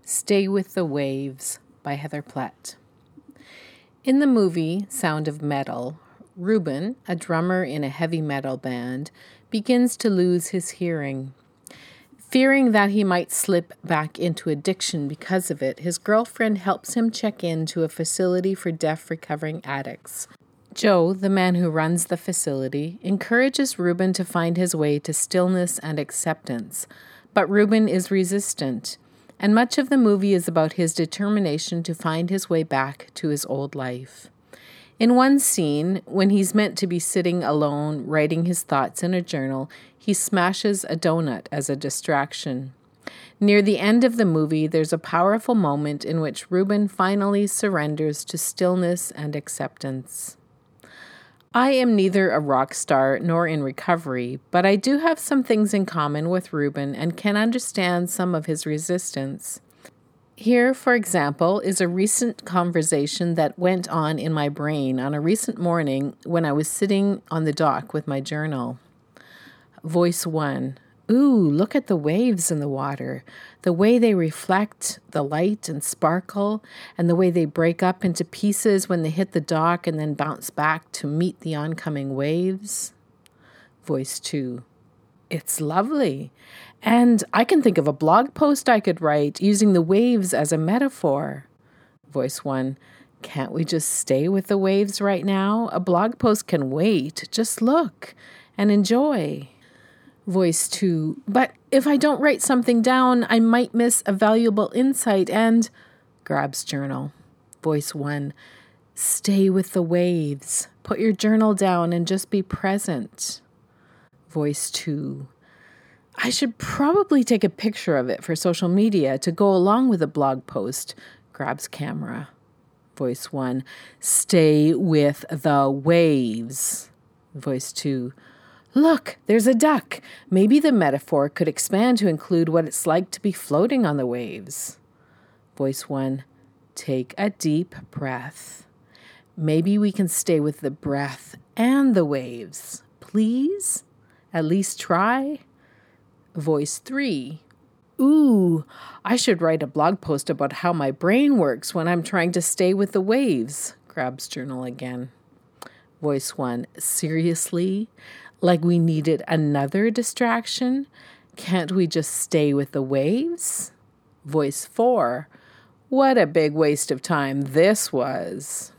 Stay with the Waves by Heather Platt. In the movie Sound of Metal, Ruben, a drummer in a heavy metal band, begins to lose his hearing. Fearing that he might slip back into addiction because of it, his girlfriend helps him check into a facility for deaf recovering addicts. Joe, the man who runs the facility, encourages Ruben to find his way to stillness and acceptance, but Ruben is resistant, and much of the movie is about his determination to find his way back to his old life. In one scene, when he's meant to be sitting alone, writing his thoughts in a journal, he smashes a donut as a distraction. Near the end of the movie, there's a powerful moment in which Ruben finally surrenders to stillness and acceptance. I am neither a rock star nor in recovery, but I do have some things in common with Ruben and can understand some of his resistance. Here, for example, is a recent conversation that went on in my brain on a recent morning when I was sitting on the dock with my journal. Voice 1. Ooh, look at the waves in the water, the way they reflect the light and sparkle, and the way they break up into pieces when they hit the dock and then bounce back to meet the oncoming waves. Voice 2. It's lovely. And I can think of a blog post I could write using the waves as a metaphor. Voice 1. Can't we just stay with the waves right now? A blog post can wait. Just look and enjoy. Voice 2. But if I don't write something down, I might miss a valuable insight and... Grabs journal. Voice 1. Stay with the waves. Put your journal down and just be present. Voice 2. I should probably take a picture of it for social media to go along with a blog post. Grabs camera. Voice 1. Stay with the waves. Voice 2. Look, there's a duck. Maybe the metaphor could expand to include what it's like to be floating on the waves. Voice 1. Take a deep breath. Maybe we can stay with the breath and the waves. Please? At least try? Voice 3. Ooh, I should write a blog post about how my brain works when I'm trying to stay with the waves. Grabs journal again. Voice 1. Seriously? Like we needed another distraction? Can't we just stay with the waves? Voice 4. What a big waste of time this was.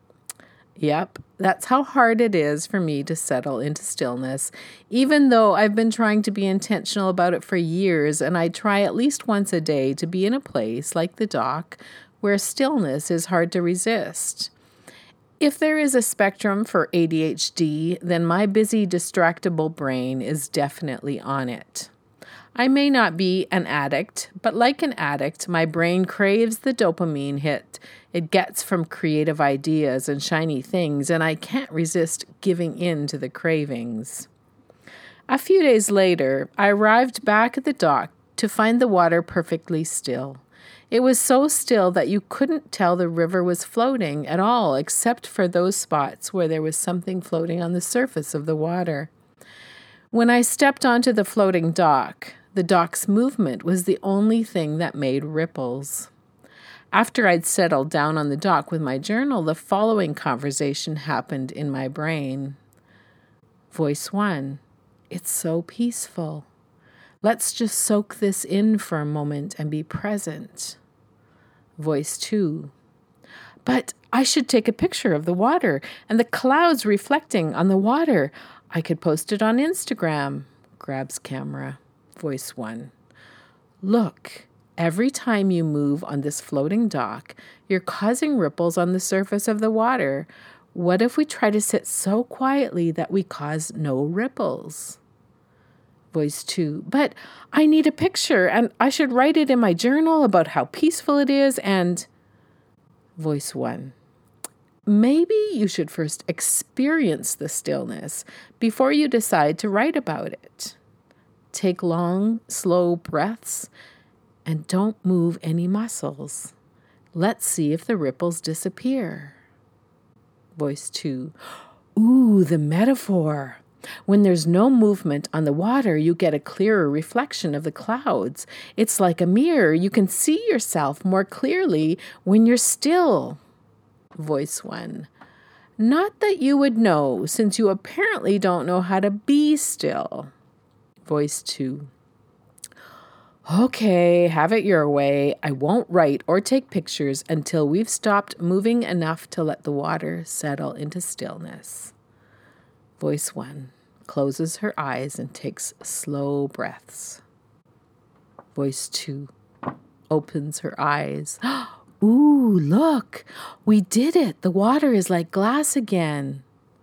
Yep, that's how hard it is for me to settle into stillness, even though I've been trying to be intentional about it for years, and I try at least once a day to be in a place like the dock where stillness is hard to resist. If there is a spectrum for ADHD, then my busy, distractible brain is definitely on it. I may not be an addict, but like an addict, my brain craves the dopamine hit it gets from creative ideas and shiny things, and I can't resist giving in to the cravings. A few days later, I arrived back at the dock to find the water perfectly still. It was so still that you couldn't tell the river was floating at all, except for those spots where there was something floating on the surface of the water. When I stepped onto the floating dock, the dock's movement was the only thing that made ripples. After I'd settled down on the dock with my journal, the following conversation happened in my brain. Voice 1. It's so peaceful. Let's just soak this in for a moment and be present. Voice 2. But I should take a picture of the water and the clouds reflecting on the water. I could post it on Instagram. Grabs camera. Voice 1. Look, every time you move on this floating dock, you're causing ripples on the surface of the water. What if we try to sit so quietly that we cause no ripples? Voice 2. But I need a picture, and I should write it in my journal about how peaceful it is, and... Voice 1. Maybe you should first experience the stillness before you decide to write about it. Take long, slow breaths, and don't move any muscles. Let's see if the ripples disappear. Voice 2. Ooh, the metaphor. When there's no movement on the water, you get a clearer reflection of the clouds. It's like a mirror. You can see yourself more clearly when you're still. Voice 1. Not that you would know, since you apparently don't know how to be still. Voice 2. Okay, have it your way. I won't write or take pictures until we've stopped moving enough to let the water settle into stillness. Voice 1 closes her eyes and takes slow breaths. Voice 2 opens her eyes. Ooh, look, we did it. The water is like glass again.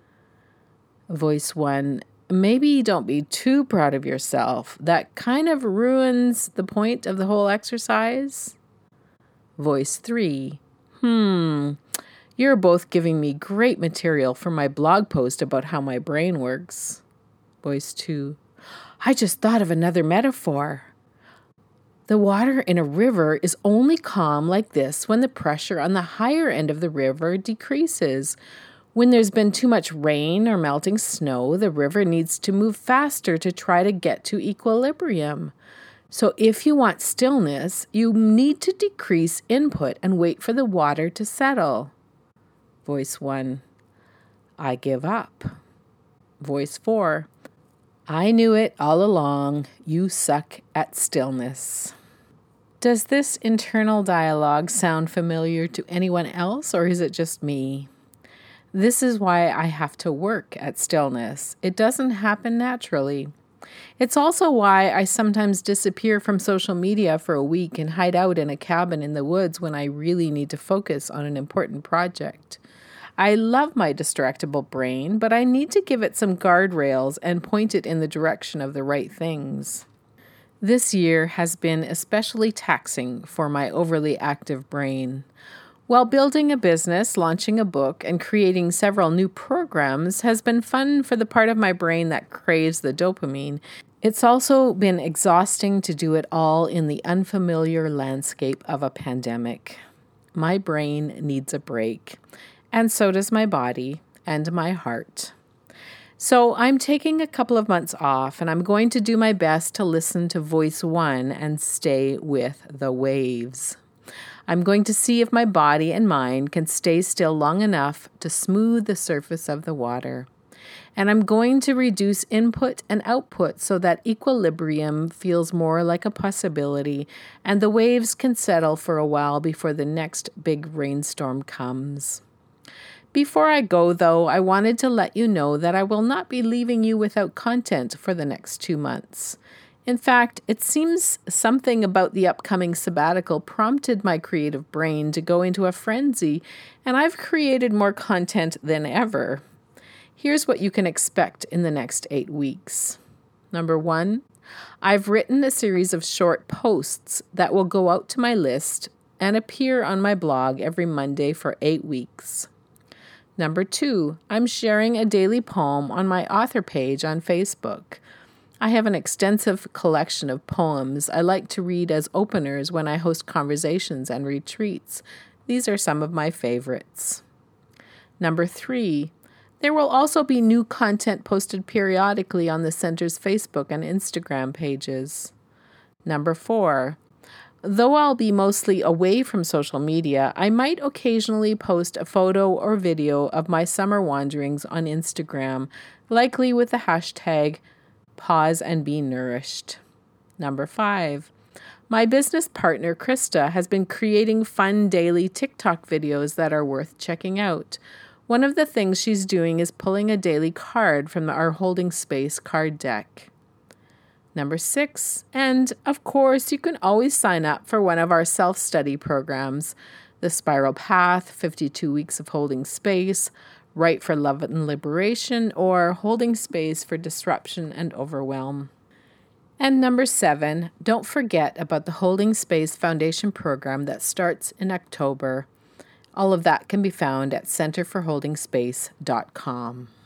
Voice 1, maybe don't be too proud of yourself. That kind of ruins the point of the whole exercise. Voice 3, you're both giving me great material for my blog post about how my brain works. Voice 2, I just thought of another metaphor. The water in a river is only calm like this when the pressure on the higher end of the river decreases. When there's been too much rain or melting snow, the river needs to move faster to try to get to equilibrium. So if you want stillness, you need to decrease input and wait for the water to settle. Voice 1, I give up. Voice 4, I knew it all along. You suck at stillness. Does this internal dialogue sound familiar to anyone else, or is it just me? This is why I have to work at stillness. It doesn't happen naturally. It's also why I sometimes disappear from social media for a week and hide out in a cabin in the woods when I really need to focus on an important project. I love my distractible brain, but I need to give it some guardrails and point it in the direction of the right things. This year has been especially taxing for my overly active brain. While building a business, launching a book, and creating several new programs has been fun for the part of my brain that craves the dopamine, it's also been exhausting to do it all in the unfamiliar landscape of a pandemic. My brain needs a break, and so does my body and my heart. So I'm taking a couple of months off, and I'm going to do my best to listen to Voice 1 and stay with the waves. I'm going to see if my body and mind can stay still long enough to smooth the surface of the water. And I'm going to reduce input and output so that equilibrium feels more like a possibility and the waves can settle for a while before the next big rainstorm comes. Before I go, though, I wanted to let you know that I will not be leaving you without content for the next 2 months. In fact, it seems something about the upcoming sabbatical prompted my creative brain to go into a frenzy, and I've created more content than ever. Here's what you can expect in the next 8 weeks. Number 1, I've written a series of short posts that will go out to my list and appear on my blog every Monday for 8 weeks. Number 2, I'm sharing a daily poem on my author page on Facebook. I have an extensive collection of poems I like to read as openers when I host conversations and retreats. These are some of my favorites. Number 3, there will also be new content posted periodically on the Center's Facebook and Instagram pages. Number 4, though I'll be mostly away from social media, I might occasionally post a photo or video of my summer wanderings on Instagram, likely with the hashtag Pause and Be Nourished. Number 5, my business partner, Krista, has been creating fun daily TikTok videos that are worth checking out. One of the things she's doing is pulling a daily card from our Holding Space card deck. Number 6, and of course, you can always sign up for one of our self-study programs, The Spiral Path, 52 Weeks of Holding Space, Right for Love and Liberation, or Holding Space for Disruption and Overwhelm. And number 7, don't forget about the Holding Space Foundation program that starts in October. All of that can be found at centerforholdingspace.com.